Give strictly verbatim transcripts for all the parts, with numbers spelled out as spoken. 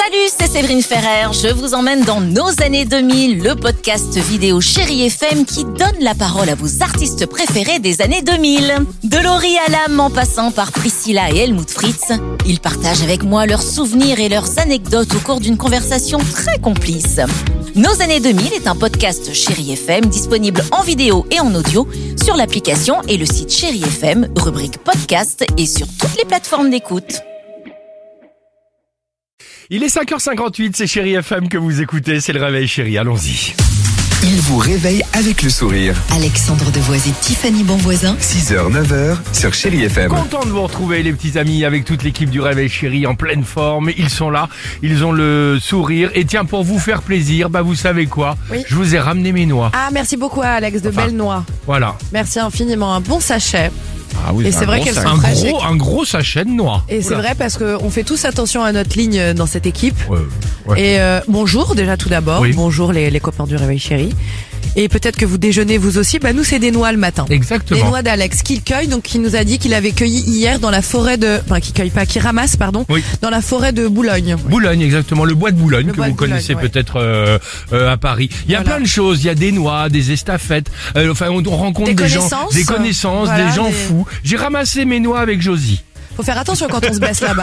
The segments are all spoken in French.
Salut, c'est Séverine Ferrer. Je vous emmène dans nos années deux mille, le podcast vidéo Chérie F M qui donne la parole à vos artistes préférés des années deux mille. De Laurie Hallam en passant par Priscilla et Helmut Fritz, ils partagent avec moi leurs souvenirs et leurs anecdotes au cours d'une conversation très complice. Nos années deux mille est un podcast Chérie F M disponible en vidéo et en audio sur l'application et le site Chérie F M, rubrique podcast et sur toutes les plateformes d'écoute. Il est cinq heures cinquante-huit, c'est Chérie F M que vous écoutez, c'est le réveil chérie, allons-y. Il vous réveille avec le sourire. Alexandre Devoise et Tiffany Bonvoisin. six heures neuf heures sur Chérie F M. Content de vous retrouver les petits amis avec toute l'équipe du réveil chérie en pleine forme. Ils sont là, ils ont le sourire. Et tiens, pour vous faire plaisir, bah vous savez quoi, oui. Je vous ai ramené mes noix. Ah, merci beaucoup Alex, de enfin, belles noix. Voilà. Merci infiniment, un bon sachet. Ah oui, et c'est vrai qu'elles sont un fraîches. gros, un gros sachet de noix. Et c'est vrai parce qu'on fait tous attention à notre ligne dans cette équipe. Ouais, ouais. Et euh, bonjour déjà tout d'abord. Oui. Bonjour les, les copains du réveil chéri. Et peut-être que vous déjeunez vous aussi. Bah nous c'est des noix le matin. Exactement. Les noix d'Alex qu'il cueille, donc qui nous a dit qu'il avait cueilli hier dans la forêt de, enfin qui cueille pas, qui ramasse pardon, oui. dans la forêt de Boulogne. Boulogne, exactement, le bois de Boulogne le que bois vous de Boulogne, connaissez ouais. peut-être euh, euh, à Paris. Il y a Voilà. plein de choses, il y a des noix, des estafettes, euh, enfin on, on rencontre Des des, gens, connaissances. des connaissances, Voilà, des gens des- fous. J'ai ramassé mes noix avec Josie. Faut faire attention quand on se baisse là-bas.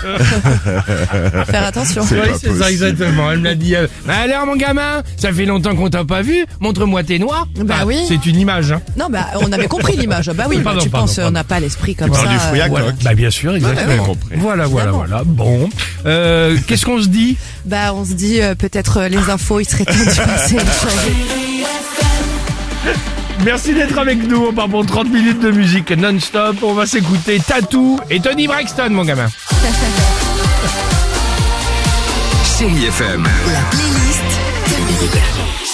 Faire attention. Oui, c'est ça exactement. Elle me l'a dit. Euh, bah alors mon gamin, ça fait longtemps qu'on t'a pas vu. Montre-moi tes noix. Bah Ah, oui. C'est une image. Hein. Non, bah, on avait compris l'image. Bah oui, Pardon, bah, tu pardon, penses, pardon. on n'a pas l'esprit comme parles ça. du fruit à euh, coque. Voilà. Bah bien sûr, exactement. compris. Voilà, voilà, Évidemment. voilà. Bon, euh, qu'est-ce qu'on se dit? Bah, on se dit, euh, peut-être euh, les infos, il serait temps de passer et de changer. Merci d'être avec nous. On part pour trente minutes de musique non-stop. On va s'écouter Tattoo et Tony Braxton, mon gamin. Chérie F M. La playlist deux mille.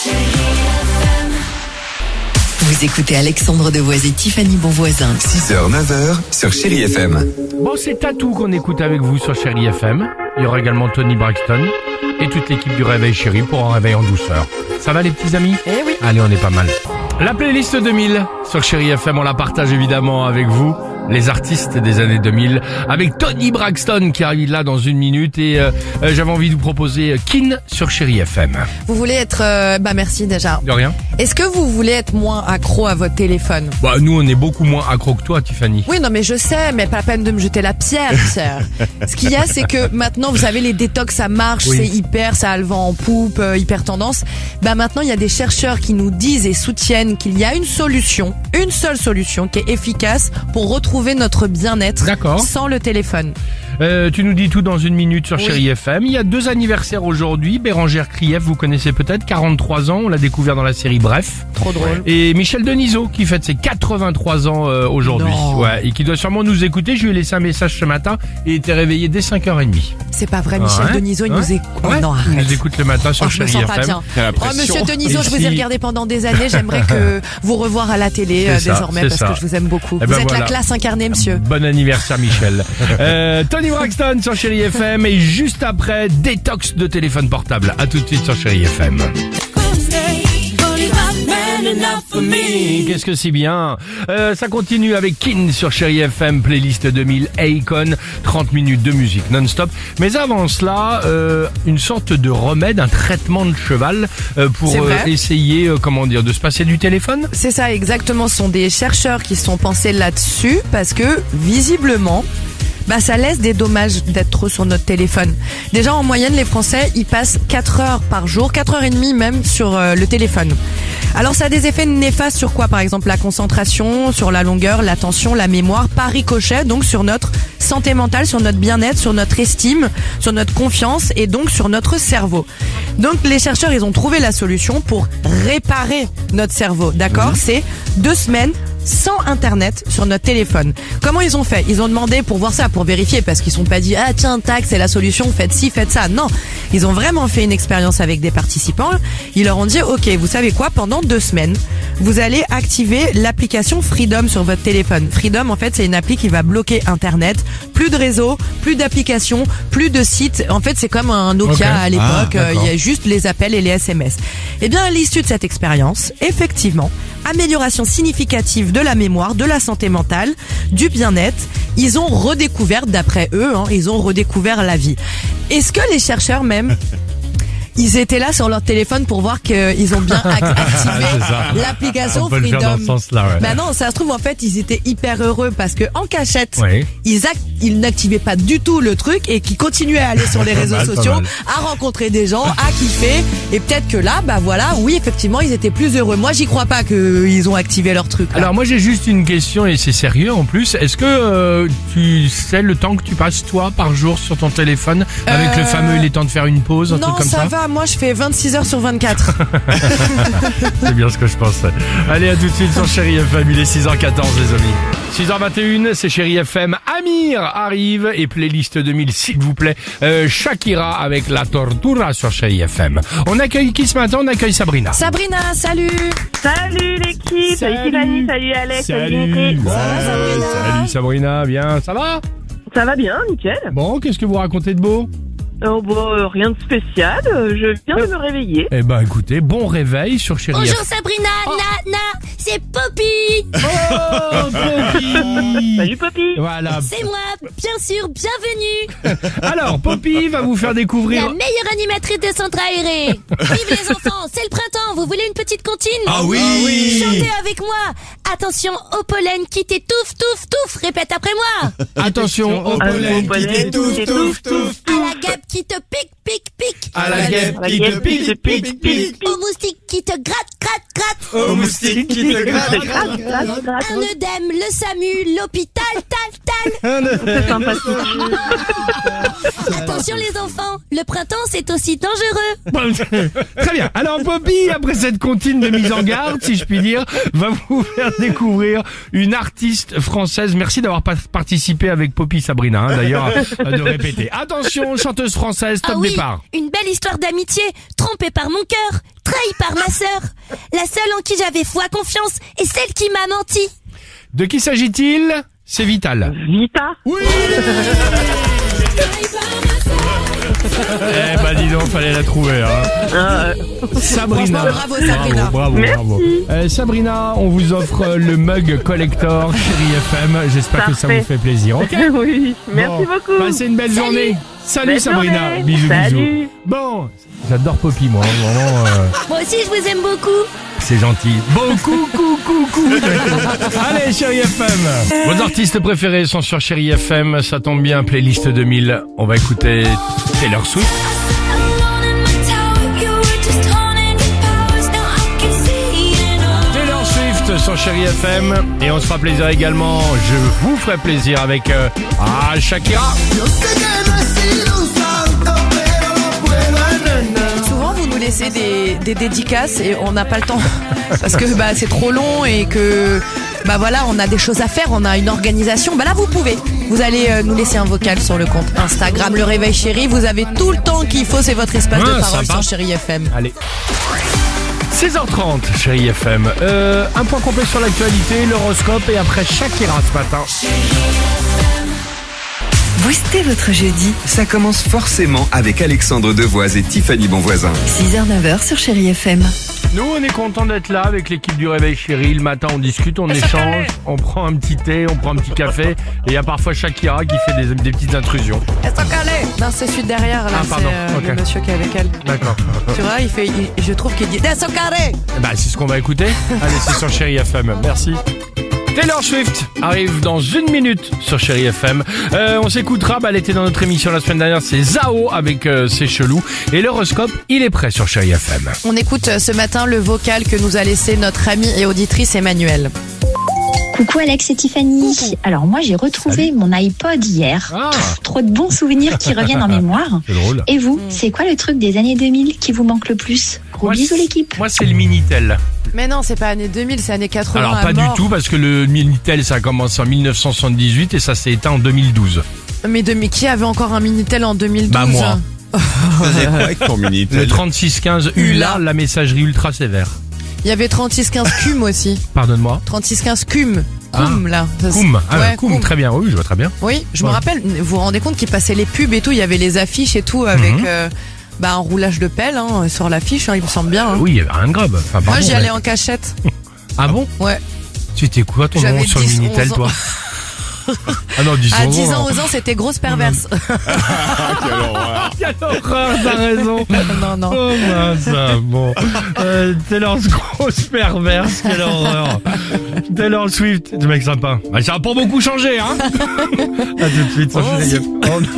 Vous écoutez Alexandre Devoise et Tiffany Bonvoisin. six heures neuf heures sur Chérie F M. Bon, c'est Tattoo qu'on écoute avec vous sur Chérie F M. Il y aura également Tony Braxton et toute l'équipe du Réveil Chérie pour un réveil en douceur. Ça va les petits amis? Eh oui. Allez, on est pas mal. La playlist deux mille sur Chérie F M, on la partage évidemment avec vous, les artistes des années deux mille, avec Tony Braxton qui arrive là dans une minute et euh, euh, j'avais envie de vous proposer Kin sur Chérie F M. Vous voulez être, euh, bah, merci déjà. De rien. Est-ce que vous voulez être moins accro à votre téléphone? Bah nous on est beaucoup moins accro que toi, Tiffany. Oui, non, mais je sais, mais pas la peine de me jeter la pierre, sœur. Ce qu'il y a, c'est que maintenant, vous savez, les détox, ça marche, Oui. c'est hyper, ça a le vent en poupe, euh, hyper tendance. Bah, maintenant, il y a des chercheurs qui nous disent et soutiennent qu'il y a une solution, une seule solution qui est efficace pour retrouver notre bien-être D'accord. sans le téléphone. Euh, tu nous dis tout dans une minute sur Oui. Chérie F M. Il y a deux anniversaires aujourd'hui. Bérangère Krief, vous connaissez peut-être, quarante-trois ans. On l'a découvert dans la série Bref. Trop drôle. Et Michel Denisot qui fête ses quatre-vingt-trois ans euh, aujourd'hui. Non. Ouais, et qui doit sûrement nous écouter. Je lui ai laissé un message ce matin et il était réveillé dès cinq heures trente. C'est pas vrai, Michel Ouais. Denisot, il Ouais. nous écoute. Oh Ouais. non, Il arrête. nous écoute le matin sur Oh, je me Chérie sens F pas M. bien. T'as la Oh, pression. monsieur Denisot, je vous ai Ici. regardé pendant des années. J'aimerais que vous revoir à la télé euh, C'est ça, désormais c'est parce ça. que je vous aime beaucoup. Eh vous ben êtes voilà. la classe incarnée, monsieur. Bon anniversaire Michel. euh, Tony Braxton sur Chérie F M et juste après détox de téléphone portable. À tout de suite sur Chérie F M. Qu'est-ce que c'est bien. euh, Ça continue avec Kin sur Chérie F M, playlist deux mille, Akon, trente minutes de musique non-stop. Mais avant cela, euh, une sorte de remède, un traitement de cheval euh, pour C'est vrai. euh, essayer, euh, comment dire, de se passer du téléphone. C'est ça, exactement. Ce sont des chercheurs qui se sont pensés là-dessus parce que, visiblement, bah, ça laisse des dommages d'être trop sur notre téléphone. Déjà, en moyenne, les Français, ils passent quatre heures par jour, quatre heures et demie même sur euh, le téléphone. Alors, ça a des effets néfastes sur quoi? Par exemple, la concentration, sur la longueur, l'attention, la mémoire, par ricochet, donc sur notre santé mentale, sur notre bien-être, sur notre estime, sur notre confiance et donc sur notre cerveau. Donc, les chercheurs, ils ont trouvé la solution pour réparer notre cerveau, d'accord? C'est deux semaines sans internet sur notre téléphone. Comment ils ont fait? Ils ont demandé pour voir ça, pour vérifier, parce qu'ils ne sont pas dit ah tiens tac c'est la solution, faites ci, faites ça. Non, ils ont vraiment fait une expérience avec des participants. Ils leur ont dit ok, vous savez quoi, pendant deux semaines vous allez activer l'application Freedom sur votre téléphone. Freedom en fait c'est une appli qui va bloquer internet, plus de réseau, plus d'applications, plus de sites. En fait c'est comme un Nokia Okay. à l'époque, Ah, il d'accord. y a juste les appels et les S M S. Eh bien à l'issue de cette expérience, effectivement amélioration significative de la mémoire, de la santé mentale, du bien-être. Ils ont redécouvert, d'après eux, hein, ils ont redécouvert la vie. Est-ce que les chercheurs même... Ils étaient là sur leur téléphone pour voir qu'ils ont bien ac- activé l'application On peut le faire dans Freedom. ce sens-là, ouais. Bah non, ça se trouve en fait ils étaient hyper heureux parce que en cachette, Oui. ils, act- ils n'activaient pas du tout le truc et qu'ils continuaient à aller sur les Pas réseaux mal, pas sociaux, mal. à rencontrer des gens, à kiffer. Et peut-être que là, bah voilà, oui effectivement ils étaient plus heureux. Moi j'y crois pas qu'ils ont activé leur truc. Là. Alors moi j'ai juste une question et c'est sérieux en plus. Est-ce que euh, tu sais le temps que tu passes toi par jour sur ton téléphone avec Euh, le fameux il est temps de faire une pause, un non, truc comme ça, ça va. Moi je fais vingt-six heures sur vingt-quatre. C'est bien ce que je pensais. Allez, à tout de suite sur Chérie F M, il est six heures quatorze les amis. six heures vingt et une, c'est Chérie F M. Amir arrive et playlist deux mille s'il vous plaît. Euh, Shakira avec La Tortura sur Chérie F M. On accueille qui ce matin? On accueille Sabrina. Sabrina, salut. Salut l'équipe, salut Tiffany, salut Alex, salut Dimitri. Ouais, Sabrina. salut Sabrina, bien, ça va? Ça va bien, nickel. Bon, qu'est-ce que vous racontez de beau? Oh bon, euh, rien de spécial, euh, je viens de me réveiller. Eh ben écoutez, bon réveil sur Chérie F M. Bonjour Sabrina, na, na, c'est Poppy. Oh, Poppy. Salut Poppy. Voilà. C'est moi, bien sûr, bienvenue. Alors, Poppy va vous faire découvrir... La meilleure animatrice de centre aéré. Vive les enfants, c'est le printemps, vous voulez une petite comptine? Ah oui, Chantez avec moi. Attention au pollen qui t'étouffe, touffe, touffe. Répète après moi. Attention au Ah, pollen au pollen qui t'étouffe, qui touffe, touffe. À la guêpe qui te pique, pique, pique. À la guêpe La qui guêpe te qui te pique, pique, pique, pique, pique. Au moustique qui te gratte, gratte, gratte. Au moustique qui te gratte, gratte. Gratte, gratte, Un œdème, le SAMU, l'hôpital, tal, tal. c'est sympathique. Attention les enfants, le printemps c'est aussi dangereux. Très bien. Alors Poppy, après cette comptine de mise en garde, si je puis dire, va vous faire découvrir une artiste française. Merci d'avoir pas- participé avec Poppy Sabrina, hein, d'ailleurs, euh, de répéter. Attention, chanteuse française, top Ah oui, départ. une belle histoire d'amitié, trompée par mon cœur, trahie par ma sœur. La seule en qui j'avais foi, confiance et celle qui m'a menti. De qui s'agit-il? C'est Vital. Vita. Oui. Eh ben dis donc, fallait la trouver. Hein. Euh, Sabrina. Franchement, bravo, Sabrina. Bravo, bravo, Merci. bravo. Euh, Sabrina, on vous offre euh, le mug collector Chérie F M. J'espère que ça Parfait. vous fait plaisir. Ok. oui, merci Bon, beaucoup. Passez une belle Salut. journée. Salut Belle Sabrina. journée. Bisous, Salut. bisous. Bon, j'adore Poppy, moi. hein, Vraiment, euh, Moi aussi je vous aime beaucoup. c'est gentil. Beaucoup, coucou, coucou. Allez, Chérie F M. Vos artistes préférés sont sur Chérie F M. Ça tombe bien, playlist deux mille. On va écouter Taylor Swift. Taylor Swift sur Chérie F M. Et on se fera plaisir également. Je vous ferai plaisir avec euh, ah, Shakira. Souvent, vous nous laissez des, des dédicaces et on n'a pas le temps parce que bah c'est trop long et que bah voilà, on a des choses à faire, on a une organisation. Bah là, vous pouvez. Vous allez euh, nous laisser un vocal sur le compte Instagram Le Réveil Chéri. Vous avez tout le temps qu'il faut, c'est votre espace Ah, de parole sympa. sur Chéri F M. Allez. seize heures trente, Chérie F M. Euh, un point complet sur l'actualité, l'horoscope et après Shakira ce matin. Boostez votre jeudi. Ça commence forcément avec Alexandre Devoise et Tiffany Bonvoisin. six heures neuf heures sur Chéri F M. Nous, on est content d'être là avec l'équipe du Réveil Chéri. Le matin, on discute, on échange, on prend un petit thé, on prend un petit café. Et il y a parfois Shakira qui fait des, des petites intrusions. Non, c'est celui de derrière là, Ah, c'est pardon, euh, ok. le monsieur qui est avec elle. D'accord. Tu vois, il fait, il- je trouve qu'il dit Des carré. Bah, c'est ce qu'on va écouter. Allez, c'est sur Chéri F M. Merci. Taylor Swift arrive dans une minute sur Chéri F M. Euh, on s'écoutera, bah, elle était dans notre émission la semaine dernière, c'est Zao avec euh, ses chelous. Et l'horoscope, il est prêt sur Chéri F M. On écoute euh, ce matin le vocal que nous a laissé notre amie et auditrice Emmanuel. Coucou Alex et Tiffany. Alors moi j'ai retrouvé mon iPod hier. Ah, Trop de bons souvenirs qui reviennent en mémoire. c'est drôle. Et vous, c'est quoi le truc des années deux mille qui vous manque le plus? Gros Moi, bisous c'est- l'équipe. Moi, c'est le Minitel. Mais non, c'est pas années deux mille, c'est années quatre-vingts. Alors, à pas mort. du tout, parce que le Minitel, ça a commencé en mille neuf cent soixante-dix-huit et ça s'est éteint en deux mille douze. Mais de, mais qui avait encore un Minitel en deux mille douze? Bah, moi. Faisais quoi avec ton Le Minitel? trente-six quinze U L A, la messagerie ultra sévère. Il y avait trente-six quinze C U M aussi. Pardonne-moi. trente-six quinze C U M. C U M là. Ça, c'est- Koum. Ah, Ouais, Koum, Koum. très bien. Oui, je vois très bien. Oui, je Ouais. me rappelle, vous vous rendez compte qu'il passait les pubs et tout, il y avait les affiches et tout avec Mhm. euh, bah, un roulage de pelle hein, sur l'affiche, hein, il me semble bien. hein. Oui, il y avait rien de grave. Enfin, Moi pardon, j'y mais- allais en cachette. Ah bon? Ouais. C'était quoi ton nom J'avais sur le dix, Minitel, onze toi? Ah non, dix À ans. dix ans, onze ans, c'était grosse perverse. Quelle horreur, t'as raison. non, non. Oh mince, bon. Euh, Taylor grosse perverse, quelle horreur. Taylor Swift, du mec sympa. Ah, ça a pas beaucoup changé, hein. À tout de suite sur Oh, Chérie si. F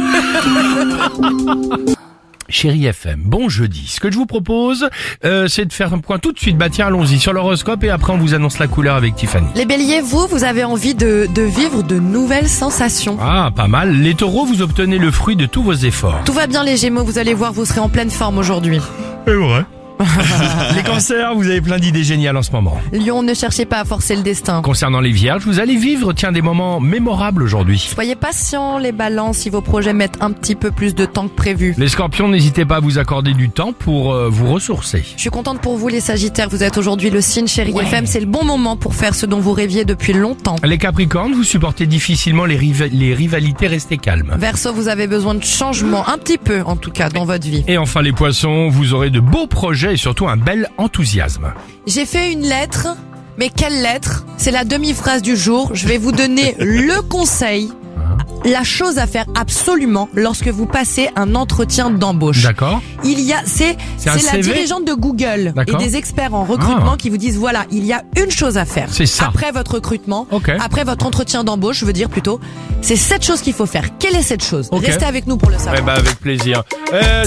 M. Chérie F M, bon jeudi. Ce que je vous propose, euh, c'est de faire un point tout de suite. Bah tiens, allons-y sur l'horoscope et après on vous annonce la couleur avec Tiffany. Les béliers, vous, vous avez envie de, de vivre de nouvelles sensations. Ah, pas mal. Les taureaux, vous obtenez le fruit de tous vos efforts. Tout va bien les gémeaux, vous allez voir, vous serez en pleine forme aujourd'hui. C'est vrai. Les cancers, vous avez plein d'idées géniales en ce moment. Lion, ne cherchez pas à forcer le destin. Concernant les vierges, vous allez vivre, tiens, des moments mémorables aujourd'hui. Soyez patients les balances si vos projets mettent un petit peu plus de temps que prévu. Les scorpions, n'hésitez pas à vous accorder du temps pour euh, vous ressourcer. Je suis contente pour vous les sagittaires, vous êtes aujourd'hui le signe Chérie F M, c'est le bon moment pour faire ce dont vous rêviez depuis longtemps. Les capricornes, vous supportez difficilement les, riva- les rivalités, restez calmes. Verseau, vous avez besoin de changement, un petit peu en tout cas dans votre vie. Et enfin les poissons, vous aurez de beaux projets et surtout un bel enthousiasme. J'ai fait une lettre, mais quelle lettre? C'est la demi-phrase du jour, je vais vous donner le conseil, la chose à faire absolument lorsque vous passez un entretien d'embauche. D'accord. Il y a, c'est, C'est un c'est la C V? dirigeante de Google et D'accord. des experts en recrutement Ah. qui vous disent voilà, il y a une chose à faire. C'est ça. Après votre recrutement, Ok. après votre entretien d'embauche, je veux dire plutôt, c'est cette chose qu'il faut faire. Quelle est cette chose? Ok. Restez avec nous pour le savoir. Eh ben avec plaisir. Euh,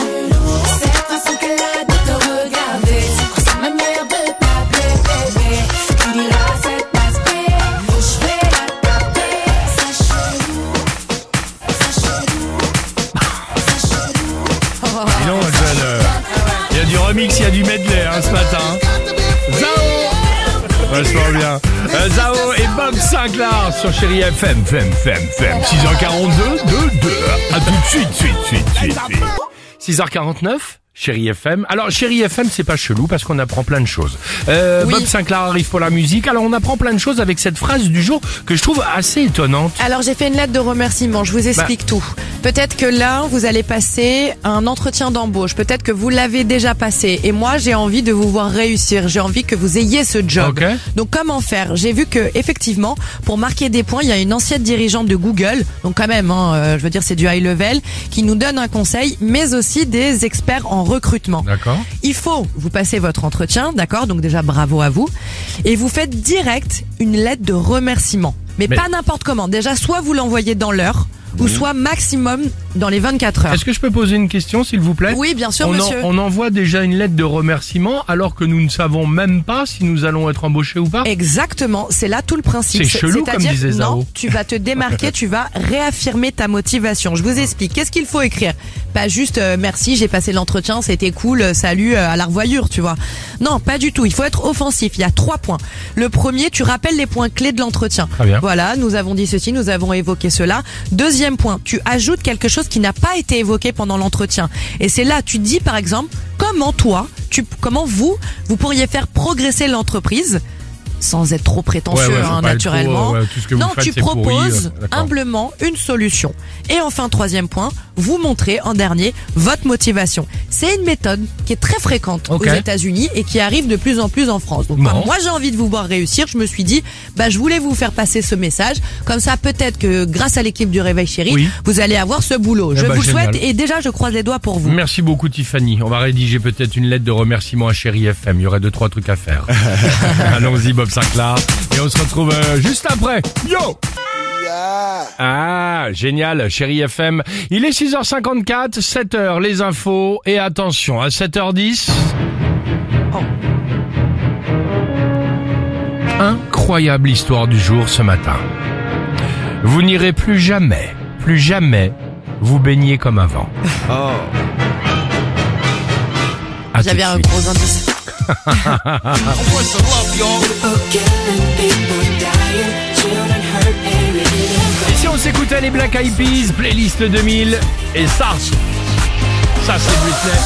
Dis donc, jeune, euh, il y a du remix, il y a du medley hein, ce matin. Zao, vachement bien. Euh, Zao et Bob Sinclair sur Chérie F M, F M, F M, F M. six heures quarante-deux, deux, deux. À tout de suite, suite, suite, suite, suite. six heures quarante-neuf. Chérie F M. Alors, Chérie F M, c'est pas chelou parce qu'on apprend plein de choses. Euh, Oui. Bob Sinclair arrive pour la musique. Alors, on apprend plein de choses avec cette phrase du jour que je trouve assez étonnante. Alors j'ai fait une lettre de remerciement, je vous explique Bah. tout. Peut-être que là, vous allez passer un entretien d'embauche, peut-être que vous l'avez déjà passé. Et moi, j'ai envie de vous voir réussir, j'ai envie que vous ayez ce job. Ok. Donc comment faire? J'ai vu que effectivement, pour marquer des points, il y a une ancienne dirigeante de Google, donc quand même, hein, euh, je veux dire c'est du high level, qui nous donne un conseil, mais aussi des experts en recrutement. D'accord. Il faut, vous passez votre entretien, d'accord? Donc déjà bravo à vous. Et vous faites direct une lettre de remerciement. Mais, Mais- pas n'importe comment. Déjà, soit vous l'envoyez dans l'heure, ou soit maximum dans les vingt-quatre heures. Est-ce que je peux poser une question, s'il vous plaît? Oui, bien sûr, on, en- monsieur. on envoie déjà une lettre de remerciement alors que nous ne savons même pas si nous allons être embauchés ou pas. Exactement, c'est là tout le principe. C'est chelou, C'est-à-dire, comme disait Zao. non, tu vas te démarquer, tu vas réaffirmer ta motivation. Je vous explique. Qu'est-ce qu'il faut écrire? Pas juste euh, merci, j'ai passé l'entretien, c'était cool, euh, salut, euh, à la revoyure, tu vois. Non, pas du tout. Il faut être offensif. Il y a trois points. Le premier, tu rappelles les points clés de l'entretien. Très bien. Voilà, nous avons dit ceci, nous avons évoqué cela. Deuxième point, tu ajoutes quelque chose qui n'a pas été évoqué pendant l'entretien. Et c'est là, tu dis par exemple, comment toi, tu, comment vous, vous pourriez faire progresser l'entreprise sans être trop prétentieux, Ouais, ouais, faut hein, pas être naturellement. trop, euh, ouais, tout ce que vous non, faites, tu c'est pourri, proposes euh, d'accord. humblement une solution. Et enfin, troisième point, vous montrez en dernier votre motivation. C'est une méthode qui est très fréquente Ok. aux États-Unis et qui arrive de plus en plus en France. Donc, Bon. comme moi j'ai envie de vous voir réussir, je me suis dit, bah, je voulais vous faire passer ce message. Comme ça, peut-être que grâce à l'équipe du Réveil Chéri, Oui. vous allez avoir ce boulot. Eh je ben, vous le génial. souhaite et déjà, je croise les doigts pour vous. Merci beaucoup Tiffany. On va rédiger peut-être une lettre de remerciement à Chérie F M. Il y aurait deux trois trucs à faire. Allons-y Bob Sinclair. Et on se retrouve euh, juste après. Yo. Ah, génial, Chérie F M. Il est six heures cinquante-quatre, sept heures, les infos. Et attention, à sept heures dix... Incroyable histoire du jour ce matin. Vous n'irez plus jamais, plus jamais vous baigner comme avant. À tout de J'avais un suite. gros indice. Et si on s'écoutait les Black Eyed Peas, playlist deux mille, et ça, ça c'est Britney.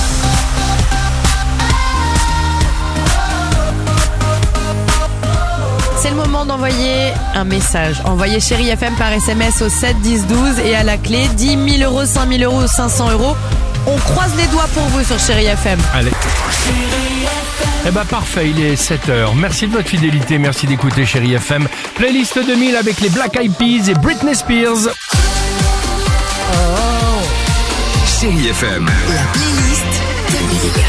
C'est le moment d'envoyer un message. Envoyez Chérie F M par S M S au sept dix douze et à la clé dix mille euros, cinq mille euros, cinq cents euros. On croise les doigts pour vous sur Chérie F M. Allez. Eh ben parfait, il est sept heures. Merci de votre fidélité, merci d'écouter Chérie F M. Playlist deux mille avec les Black Eyed Peas et Britney Spears. Chérie F M. La playlist deux mille.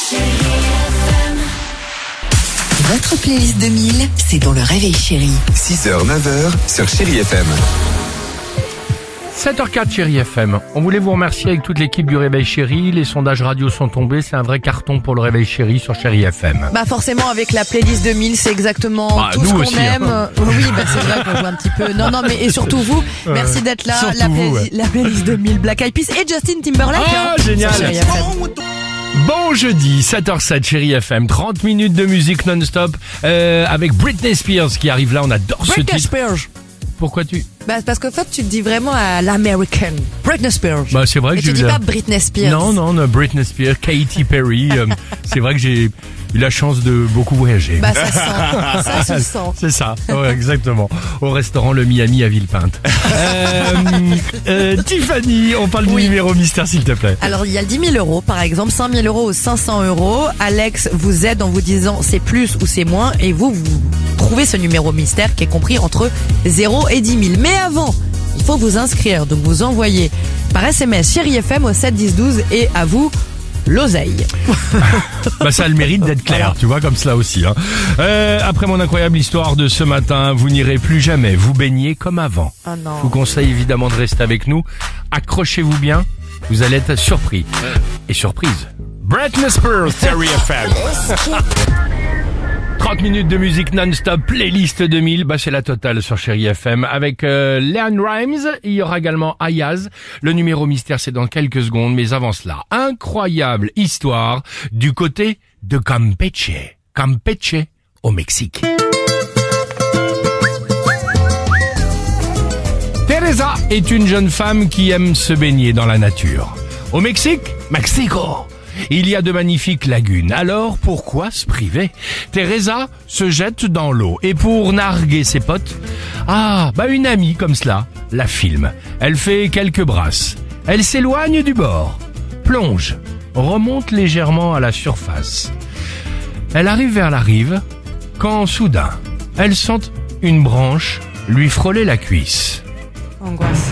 Votre playlist deux mille, c'est dans le Réveil Chérie. six heures neuf heures sur Chérie F M. sept heures quatre Chérie F M. On voulait vous remercier avec toute l'équipe du Réveil Chérie. Les sondages radio sont tombés. C'est un vrai carton pour le Réveil Chérie sur Chérie F M. Bah forcément avec la playlist deux mille, c'est exactement Bah, tout nous ce qu'on aussi, aime. hein. Oui, bah c'est vrai qu'on joue un petit peu. Non, non, mais et surtout vous, merci d'être là. surtout La, vous, play- ouais. la playlist deux mille, Black Eyed Peas et Justin Timberlake. Ah, hein, génial. sur Chérie F M. Bon jeudi, sept heures sept Chérie F M. trente minutes de musique non-stop euh, avec Britney Spears qui arrive là. On adore ce Britney titre. Spears. Pourquoi tu... Bah parce qu'en fait tu te dis vraiment à l'américaine. Britney Spears. Bah c'est vrai que Et tu j'ai dis eu la- pas Britney Spears. Non, non, non, Britney Spears, Katy Perry. euh, c'est vrai que j'ai eu la chance de beaucoup voyager. Bah ça se sent. Ça se sent. C'est ça, ouais, exactement. Au restaurant Le Miami à Villepinte. euh, euh, Tiffany, on parle du Oui. numéro mystère s'il te plaît. Alors il y a dix mille euros par exemple, cinq mille euros ou cinq cents euros. Alex vous aide en vous disant c'est plus ou c'est moins et vous vous trouvez ce numéro mystère qui est compris entre zéro et dix mille. Mais avant, il faut vous inscrire, donc vous envoyez par S M S Chérie F M au sept dix douze et à vous l'oseille. Bah ça a le mérite d'être clair, tu vois, comme cela aussi. Hein. Euh, après mon incroyable histoire de ce matin, vous n'irez plus jamais vous baigner comme avant. Ah non. Je vous conseille évidemment de rester avec nous. Accrochez-vous bien, vous allez être surpris. Et surprise, Britney Spears, Chérie F M. trente minutes de musique non-stop, playlist deux mille, bah c'est la totale sur Chérie F M avec euh, Leanne Rimes, il y aura également Ayaz. Le numéro mystère c'est dans quelques secondes, mais avant cela, incroyable histoire du côté de Campeche, Campeche au Mexique. Teresa est une jeune femme qui aime se baigner dans la nature. Au Mexique, Mexico, il y a de magnifiques lagunes. Alors, pourquoi se priver? Teresa se jette dans l'eau et pour narguer ses potes, ah, bah une amie comme cela la filme. Elle fait quelques brasses. Elle s'éloigne du bord, plonge, remonte légèrement à la surface. Elle arrive vers la rive quand soudain, elle sent une branche lui frôler la cuisse. Angoisse.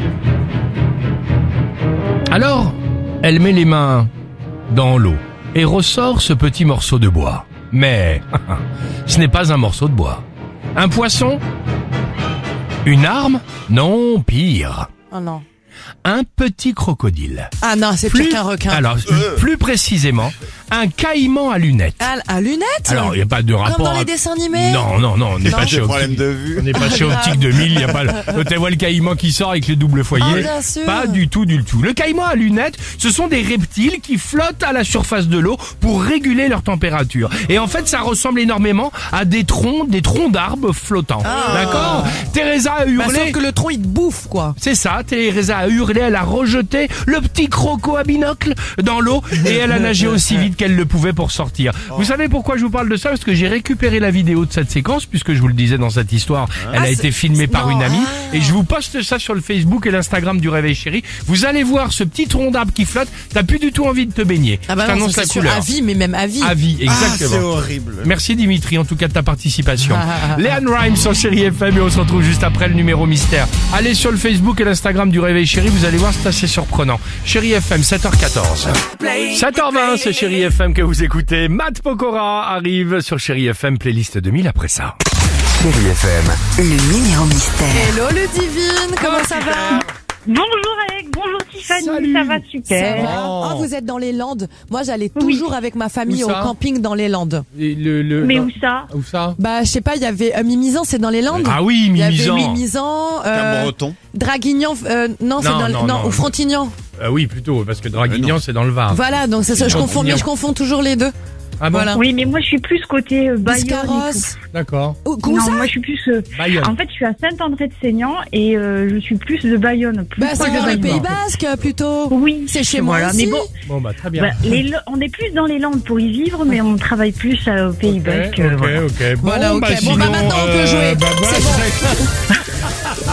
Alors, elle met les mains dans l'eau et ressort ce petit morceau de bois. Mais ce n'est pas un morceau de bois. Un poisson? Une arme? Non, pire. Oh non. Un petit crocodile. Ah non, c'est pire qu'un requin. Alors, plus précisément, un caïman à lunettes. À, à lunettes. Alors, il n'y a pas de rapport... Comme dans les à- dessins animés. Non, non, non, on n'est Non. pas chez problème Optique. de vue. On n'est pas chez Optique deux mille, il n'y a pas le... Tu vois le caïman qui sort avec le double foyer. Ah, bien sûr. Pas du tout, du tout. Le caïman à lunettes, ce sont des reptiles qui flottent à la surface de l'eau pour réguler leur température. Et en fait, ça ressemble énormément à des troncs, des troncs d'arbres flottants. D'accord? Teresa a Bah, hurlé. sauf que le tronc il te bouffe quoi. C'est ça, Teresa a hurlé, elle a rejeté le petit croco à binocle dans l'eau et elle a nagé aussi vite qu'elle le pouvait pour sortir. Vous savez pourquoi je vous parle de ça? Parce que j'ai récupéré la vidéo de cette séquence, puisque je vous le disais dans cette histoire, elle Ah, a c'est- été filmée par non, une amie ah. et je vous poste ça sur le Facebook et l'Instagram du Réveil Chéri. Vous allez voir ce petit tronc d'arbre qui flotte, t'as plus du tout envie de te baigner. Ah bah je non, t'annonce ça, la c'est sûr. couleur. À vie, mais même à vie. À vie, Ah, exactement. c'est horrible. Merci Dimitri en tout cas de ta participation. Leanne Rimes sur Chérie F M et on se retrouve juste après le numéro mystère. Allez sur le Facebook et l'Instagram du Réveil Chéri, vous allez voir c'est assez surprenant. Chérie F M sept heures quatorze. sept heures vingt c'est Chérie F M que vous écoutez. Matt Pokora arrive sur Chérie F M playlist deux mille après ça. Chérie F M. Le numéro mystère. Hello le divine, comment ça va? Bonjour Alex, bonjour Tiffany, Salut. ça va Ça super. va Oh. Oh, vous êtes dans les Landes. Moi, j'allais Oui. toujours avec ma famille Où au ça camping dans les Landes. Et le, le- Mais non. où ça? Où ça? Bah, je sais pas, il y avait euh, Mimizan, c'est dans les Landes. Ah oui, Il y avait Mimizan. Mimizan, euh, Cabreton. Draguignan, euh, non, c'est Non, dans, non, non. ou Frontignan. Euh, oui plutôt parce que Draguignan Euh, non. c'est dans le Var. Voilà, donc c'est ça, je confonds, mais je confonds toujours les deux. Ah bon? Voilà. Oui, mais moi je suis plus côté euh, Bayonne. et Biscarrosse. tout. D'accord. Oh, comment Non, ça? moi je suis plus. euh, Bayonne. En fait, je suis à Saint-André-de-Seignan et euh, je suis plus de Bayonne. Plus Bah, proche c'est de dans le Bayonne. Pays Basque, plutôt. Oui, C'est chez moi voilà. aussi. Mais bon, Bon bah très bien. bah, les, on est plus dans les Landes pour y vivre, mais on travaille plus euh, au Pays Ok, Basque. ok, euh, voilà. ok. Bon, Voilà, ok. bah, Bon, bah, sinon, maintenant, on peut euh, jouer. bah, C'est voilà, bon.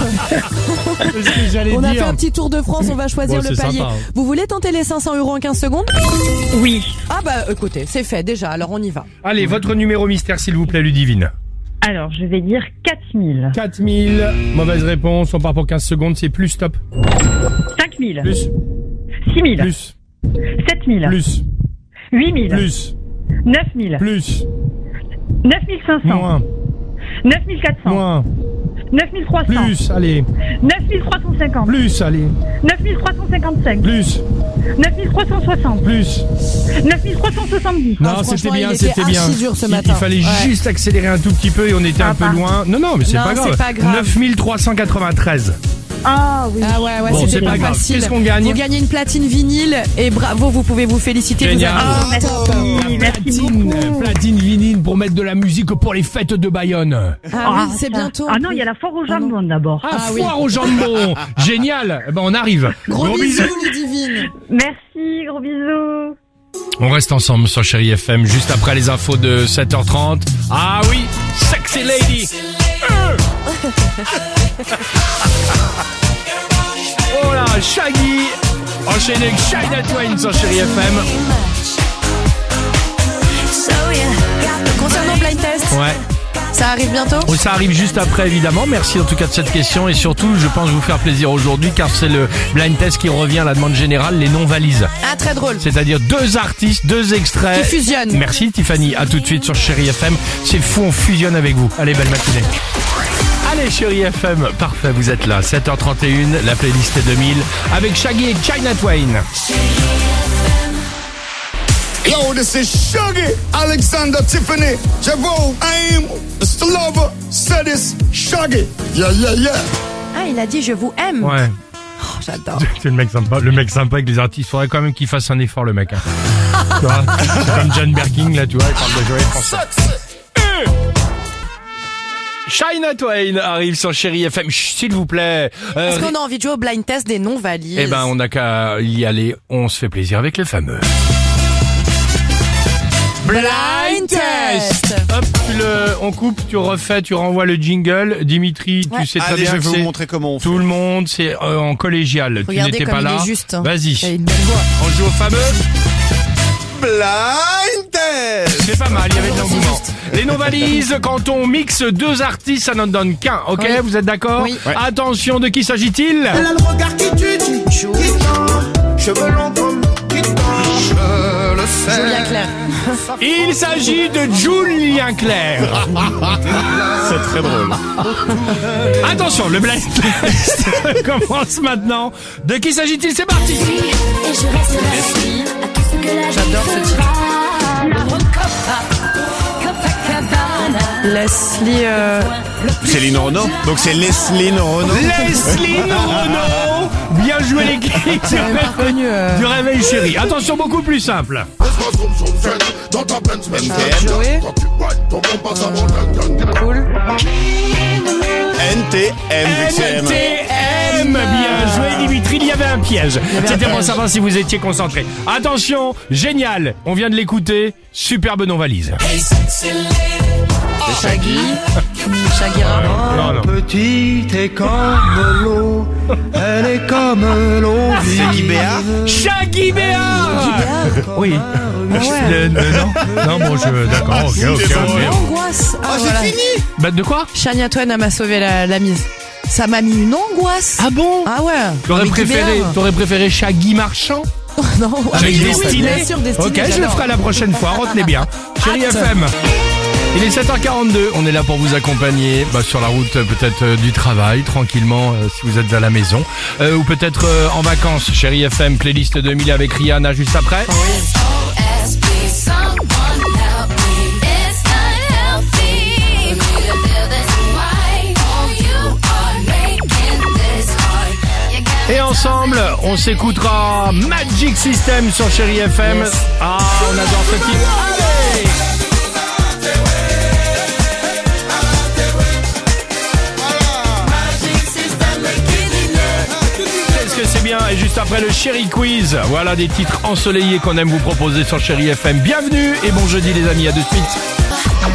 C'est ce que j'allais On a dire. fait un petit tour de France, on va choisir Bon, le c'est palier. sympa, hein. Vous voulez tenter les cinq cents euros en quinze secondes? Oui. Ah bah écoutez, c'est fait déjà, alors on y va. Allez, votre numéro mystère, s'il vous plaît, Ludivine. Alors, je vais dire quatre mille. quatre mille. Mauvaise réponse. On part pour quinze secondes. C'est plus, stop. cinq mille. Plus. six mille. Plus. sept mille. Plus. huit mille. Plus. neuf mille. Plus. neuf mille cinq cents. Moins. neuf mille quatre cents. Moins. neuf mille trois cents. Plus. Allez. neuf mille trois cent cinquante. Plus. Allez. neuf mille trois cent cinquante-cinq. Plus. neuf mille trois cent soixante. Plus. neuf mille trois cent soixante-dix. Non, Ah, c'était franchement, bien, il était c'était bien. archi dur ce Il- matin. Il, fallait Ouais. juste accélérer un tout petit peu et on était Ah, un peu pardon. loin. Non, non, mais c'est Non, pas grave. c'est pas grave. neuf mille trois cent quatre-vingt-treize. Ah oui. Ah ouais, ouais, Bon, c'est c'était pas pas grave. facile. Qu'est-ce qu'on gagne? Vous gagnez une platine vinyle et bravo, vous pouvez vous féliciter. Génial. Vous avez- Ah, merci. Merci Platine, beaucoup. platine vinyle pour mettre de la musique pour les fêtes de Bayonne. Ah oui, c'est bientôt. Ah non, il y a la foire au jambon d'abord. Ah, Ah oui. foire au jambon. Génial. Eh ben, on arrive. Gros, bisous, Ludivine. Merci, gros bisous. On reste ensemble sur Chérie F M juste après les infos de sept heures trente. Ah oui, Sexy Lady. Euh. Oh là, Shaggy. Enchaîné avec Shania Twain sur Chérie F M. Concernant Blind Test, Ouais. ça arrive bientôt? Oui, ça arrive juste après, évidemment. Merci en tout cas de cette question. Et surtout, je pense vous faire plaisir aujourd'hui car c'est le blind test qui revient à la demande générale, les non-valises. Ah, très drôle. C'est-à-dire deux artistes, deux extraits. Qui fusionnent. Merci Tiffany. À tout de suite sur Chérie F M. C'est fou, on fusionne avec vous. Allez, belle matinée. Allez, Chérie F M. Parfait, vous êtes là. sept heures trente et une, la playlist deux mille avec Shaggy et China Twain. Yo, this is Shaggy, Alexander Tiffany, Javo, I'm mister Lover, Sadis, Shaggy. Yeah, yeah, yeah. Ah, il a dit je vous aime. Ouais. Oh, j'adore. C'est le mec sympa. Le mec sympa avec les artistes. Faudrait quand même qu'il fasse un effort, le mec. Hein. Tu vois, c'est comme John Birkin, là, tu vois, il parle de jouer français. Shania Twain arrive sur Chérie F M. Chut, s'il vous plaît. Euh, Est-ce qu'on a envie de jouer au blind test des non-valises? Eh ben, on n'a qu'à y aller. On se fait plaisir avec le fameux Blind Test. Hop, tu le, on coupe, tu refais, tu renvoies le jingle. Dimitri, tu Ouais. sais très Allez, bien je que vais vous c'est montrer comment on fait. tout le monde, c'est euh, en collégial. Regardez tu n'étais comme pas il là. est juste. hein. Il a Vas-y. une belle voix. On joue au fameux. Blind test. C'est pas mal, il y avait de l'engouement. Les non-valises, quand on mixe deux artistes, ça n'en donne qu'un, ok? Oui. Vous êtes d'accord? Oui. Ouais. Attention, de qui s'agit-il? Elle a le regard qui tue, qui tend, cheveux longs comme qui tend, je le sais. Julien Clerc. Il s'agit de Julien Clerc. C'est très drôle. Attention, le blind test commence maintenant. De qui s'agit-il? C'est parti. J'adore ce titre. Leslie. Euh... Céline Renaud. Donc c'est Leslie Renaud. Leslie Renaud. Bien joué l'équipe J'ai même pas reconnu. Euh... du Réveil Chéri. Attention, beaucoup plus simple. Joey. Cool. N T M. vu que c'est M. N T M. Bien joué Dimitri, il y avait un piège. avait un C'était pour piège. savoir si vous étiez concentré. Attention, génial. On vient de l'écouter. Superbe non-valise. Shaggy. Shagira. Non, non. Petite est comme l'eau, elle est comme l'eau Shaggy vive. Béa. Shaggy Béa. Oui. ouais. Le- le- non, non, bon, je, d'accord, ok, ok, ok. Angoisse. Ah, Oh, voilà. c'est fini. Bah, de quoi? Shania Twain elle m'a sauvé la, la mise. Ça m'a mis une angoisse. Ah bon? Ah ouais. T'aurais Avec préféré, Guibert. t'aurais préféré Shaggy Marchand? Non. Avec Oui, oui, Destinée? bien sûr, Destinée, Ok, je le j'adore. ferai la prochaine fois, retenez bien. Chérie F M. Il est sept heures quarante-deux, on est là pour vous accompagner bah, sur la route euh, peut-être euh, du travail, tranquillement euh, si vous êtes à la maison, euh, ou peut-être euh, en vacances. Chérie F M, playlist deux mille avec Rihanna juste après. Et ensemble, on s'écoutera Magic System sur Chérie F M. Yes. Ah, on adore ce titre. Allez! Qu'est-ce que c'est bien? Et juste après le Chérie Quiz, voilà des titres ensoleillés qu'on aime vous proposer sur Chérie F M. Bienvenue et bon jeudi les amis, à de suite.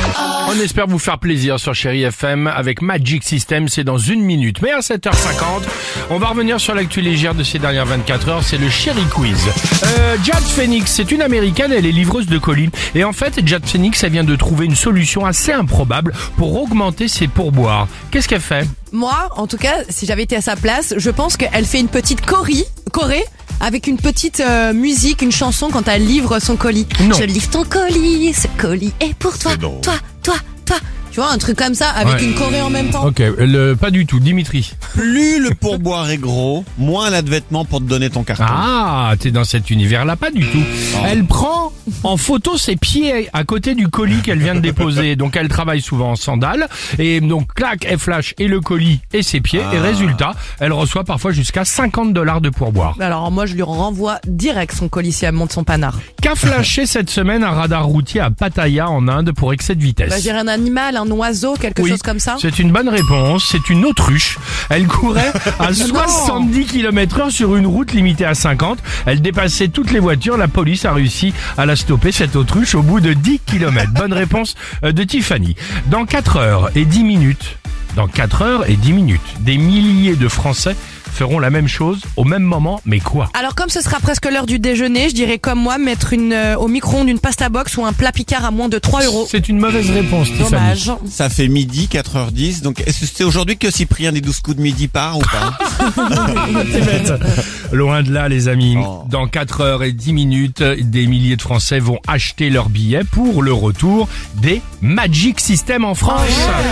On espère vous faire plaisir sur Chérie F M avec Magic System, c'est dans une minute. Mais à sept heures cinquante, on va revenir sur l'actu légère de ces dernières vingt-quatre heures, c'est le Chérie Quiz. Euh, Jade Phoenix, c'est une américaine, elle est livreuse de colis. Et en fait, Jade Phoenix, elle vient de trouver une solution assez improbable pour augmenter ses pourboires. Qu'est-ce qu'elle fait? Moi, en tout cas, si j'avais été à sa place, je pense qu'elle fait une petite choré, choré avec une petite euh, musique, une chanson quand elle livre son colis. Non. Je livre ton colis, ce colis est pour toi, toi, toi, toi. Tu vois, un truc comme ça, avec Ouais. une choré en même temps. Ok, le, pas du tout, Dimitri. Plus le pourboire est gros, moins elle a de vêtements pour te donner ton carton. Ah, t'es dans cet univers-là, pas du tout. Elle prend en photo ses pieds à côté du colis qu'elle vient de déposer. Donc elle travaille souvent en sandales. Et donc, clac, elle flash et le colis et ses pieds. Ah. Et résultat, elle reçoit parfois jusqu'à cinquante dollars de pourboire. Alors moi, je lui renvoie direct son colis si elle monte son panard. Qu'a flashé cette semaine un radar routier à Pattaya en Inde pour excès de vitesse? Bah, je dirais un animal, un oiseau, quelque Oui, chose comme ça. c'est une bonne réponse. C'est une autruche. Elle courait à soixante-dix kilomètres heure sur une route limitée à cinquante. Elle dépassait toutes les voitures. La police a réussi à la stopper, cette autruche, au bout de dix kilomètres. Bonne réponse euh, de Tiffany. Dans quatre heures et dix minutes, dans quatre heures et dix minutes, des milliers de Français feront la même chose au même moment, mais quoi? Alors comme ce sera presque l'heure du déjeuner, je dirais comme moi, mettre une, euh, au micro-ondes une pasta box ou un plat Picard à moins de trois euros. C'est une mauvaise réponse, Tiffany. Dommage. Ça fait midi, quatre heures dix. Donc, est-ce que c'est aujourd'hui que Cyprien des douze coups de midi part ou pas? C'est bête. Loin de là, les amis. Oh. Dans quatre heures et dix minutes, des milliers de Français vont acheter leurs billets pour le retour des Magic System en France.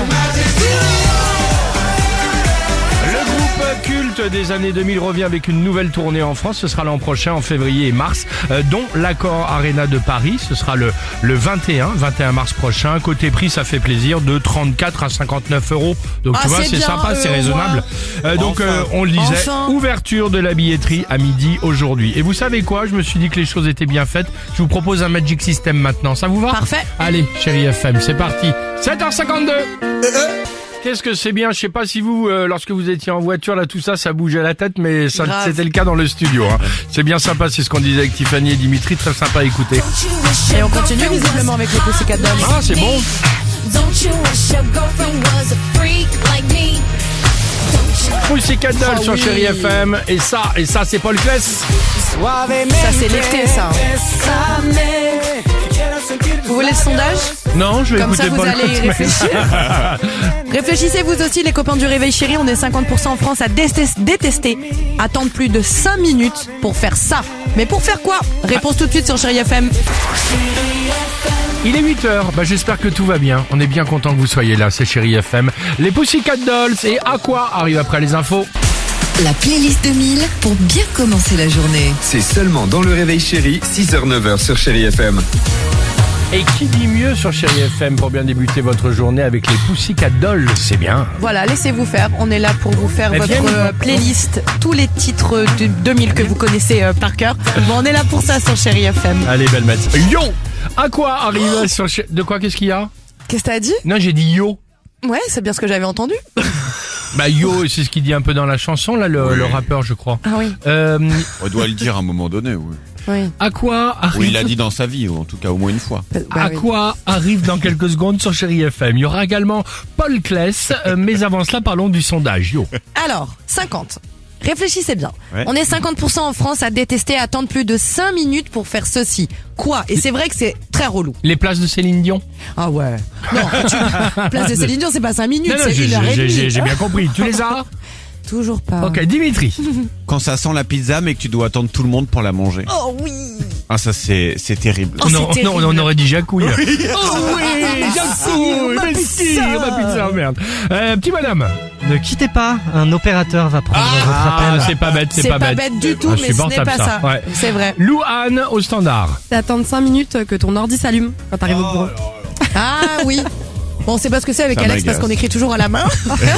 Le groupe culte des années deux mille revient avec une nouvelle tournée en France. Ce sera l'an prochain, en février et mars, euh, dont l'Accor Arena de Paris. Ce sera le, le vingt et un mars prochain. Côté prix, ça fait plaisir, de trente-quatre à cinquante-neuf euros. Donc Ah, tu vois, c'est c'est bien, sympa, euh, c'est au raisonnable. Euh, donc Enfin. euh, on le disait, Enfin. ouverture de la billetterie à midi aujourd'hui. Et vous savez quoi? Je me suis dit que les choses étaient bien faites. Je vous propose un Magic System maintenant. Ça vous va? Parfait. Allez, Chérie F M, c'est parti. sept heures cinquante-deux. Qu'est-ce que c'est bien, je sais pas si vous, euh, lorsque vous étiez en voiture, là, tout ça, ça bougeait la tête, mais ça, Grave. c'était le cas dans le studio. Hein. C'est bien sympa, c'est ce qu'on disait avec Tiffany et Dimitri, très sympa à écouter. Et on continue visiblement avec les Pussycat Dolls. Ah, c'est bon. Pussycat Dolls Ah sur oui. Chérie F M, et ça, et ça, c'est Paul Claes. Ça c'est l'été ça. Vous voulez le sondage? Non, je vais Comme écouter ça vous Paul allez y Claes, mais- réfléchir. Réfléchissez vous aussi les copains du Réveil Chéri, on est cinquante pour cent en France à détester, détester attendre plus de cinq minutes pour faire ça. Mais pour faire quoi? Réponse tout de suite sur Chéri F M. Il est huit heures, bah j'espère que tout va bien. On est bien content que vous soyez là, c'est Chérie F M. Les Pussycat Dolls et Aqua arrivent après les infos. La playlist deux mille pour bien commencer la journée. C'est seulement dans le réveil chéri, six heures neuf heures sur Chérie F M. Et qui dit mieux sur Chérie F M pour bien débuter votre journée avec les Pussycat Dolls? C'est bien. Voilà, laissez-vous faire. On est là pour vous faire Elles votre viennent, euh, playlist, tous les titres de deux mille que vous connaissez euh, par cœur. Bon, on est là pour ça sur Chéri F M. Allez, belle mat. Yo! Aqua arrive sur Chérie... De quoi, qu'est-ce qu'il y a? Qu'est-ce que t'as dit? Non, j'ai dit yo. Ouais, c'est bien ce que j'avais entendu. Bah yo, c'est ce qu'il dit un peu dans la chanson, là, le, Oui. le rappeur, je crois. Ah oui, Euh, On doit le dire à un moment donné, oui. oui. Aqua arrive... Oui, il l'a dit dans sa vie, ou en tout cas au moins une fois. Bah oui. Aqua arrive dans quelques secondes sur Chérie F M. Il y aura également Paul Claes, euh, mais avant cela, parlons du sondage. Yo. Alors, cinquante. Réfléchissez bien. Ouais. On est cinquante pour cent en France à détester attendre plus de cinq minutes pour faire ceci. Quoi? Et c'est vrai que c'est très relou. Les places de Céline Dion. Ah ouais. Non, tu... place de Céline Dion, c'est pas cinq minutes, Non, non, c'est j'ai une heure et j'ai- j'ai- demie. j'ai bien compris. Tu les as? Toujours pas. Ok, Dimitri. Quand ça sent la pizza, mais que tu dois attendre tout le monde pour la manger. Oh oui. Ah, ça, c'est, c'est terrible. Oh, non, c'est non, on terrible. aurait dit Jacouille. Oh oui, Jacouille, ma mais pizza. si, ma pizza, merde. Euh, petit madame. Ne quittez pas, un opérateur va prendre votre Ah, appel. c'est pas bête, c'est C'est pas, pas bête du tout, mais ce n'est Insupportable, pas ça. Ouais. C'est vrai. Lou Anne au standard. C'est attendre cinq minutes que ton ordi s'allume quand t'arrives au bureau. Ah oui. Bon, c'est pas ce que c'est avec Ça Alex parce m'agace. qu'on écrit toujours à la main.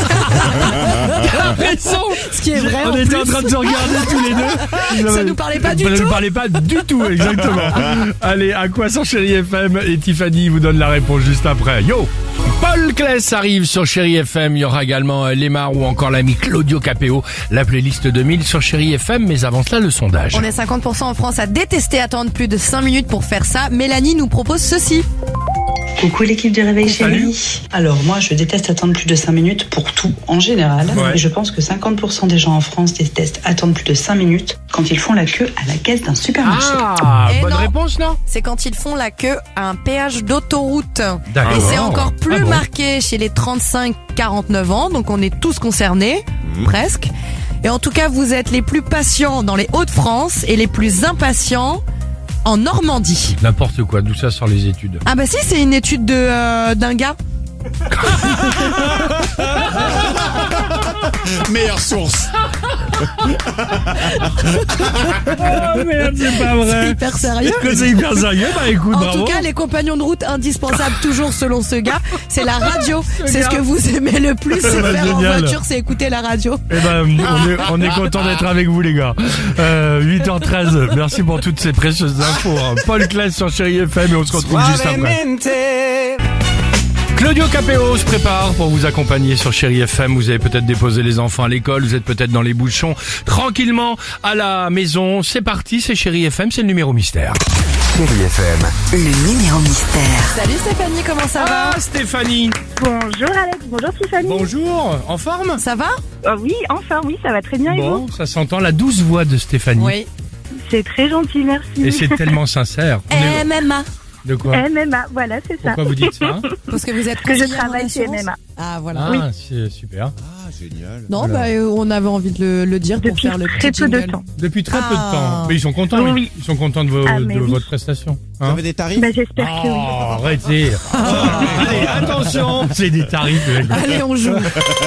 Raison. Ce qui est vrai. On en était en plus. train de se regarder tous les deux. Ça nous parlait pas du Ça tout. nous parlait pas du tout, exactement. Allez, à quoi sur Chérie F M et Tiffany vous donne la réponse juste après. Yo! Paul Claes arrive sur Chérie F M. Il y aura également euh, Lemar ou encore l'ami Claudio Capéo. La playlist deux mille sur Chérie F M. Mais avant cela, le sondage. On est cinquante pour cent en France à détester attendre plus de cinq minutes pour faire ça. Mélanie nous propose ceci. Coucou l'équipe du Réveil Salut. Chérie. Alors moi je déteste attendre plus de cinq minutes pour tout en général. Ouais. Et je pense que cinquante pour cent des gens en France détestent attendre plus de cinq minutes quand ils font la queue à la caisse d'un supermarché. Ah, Et bonne non. réponse, non? C'est quand ils font la queue à un péage d'autoroute. D'accord. Et c'est encore plus Ah bon. marqué chez les trente-cinq quarante-neuf ans, donc on est tous concernés, presque. Et en tout cas, vous êtes les plus patients dans les Hauts-de-France et les plus impatients en Normandie. N'importe quoi, d'où ça sort les études? Ah bah si, c'est une étude de euh, d'un gars. Meilleure source. Oh merde, c'est pas vrai. C'est hyper sérieux. Que c'est hyper sérieux? Bah écoute, En bravo. tout cas, les compagnons de route indispensables, toujours selon ce gars, c'est la radio. C'est ce que vous aimez le plus, c'est Bah, faire en génial. voiture, c'est écouter la radio. Eh ben, on est, on est content d'être avec vous, les gars. Euh, huit heures treize. Merci pour toutes ces précieuses infos. hein. Paul Claes sur Chérie F M et on se retrouve juste après. Claudio Capéo se prépare pour vous accompagner sur Chérie F M. Vous avez peut-être déposé les enfants à l'école, vous êtes peut-être dans les bouchons, tranquillement à la maison. C'est parti, c'est Chérie F M, c'est le numéro mystère. Chérie F M. Le numéro mystère. Salut Stéphanie, comment ça va? Ah, Stéphanie. Bonjour Alex, bonjour Tiffany. Bonjour, en forme? Ça va? Oh oui, enfin oui, ça va très bien et Bon, vous? ça s'entend la douce voix de Stéphanie. Oui. C'est très gentil, merci. Et c'est tellement sincère. On est- M M A. De quoi? M M A, voilà, c'est ça. Pourquoi vous dites ça? Parce que vous êtes Que je conseillère en travaille chez assurance. M M A. Ah voilà. Ah, Oui. c'est super. Ah, génial. Non, Voilà. bah euh, on avait envie de le, le dire pour Depuis faire le très petit peu de jingle. temps. Depuis très peu de Ah. temps. Mais ils sont contents, Oui. oui. Ils sont contents de, vos, Ah, mais de oui. votre prestation. Vous Hein? avez des tarifs? Bah, j'espère que oui. Oh, arrêtez. Allez, attention. C'est des tarifs. mec. Allez, on joue.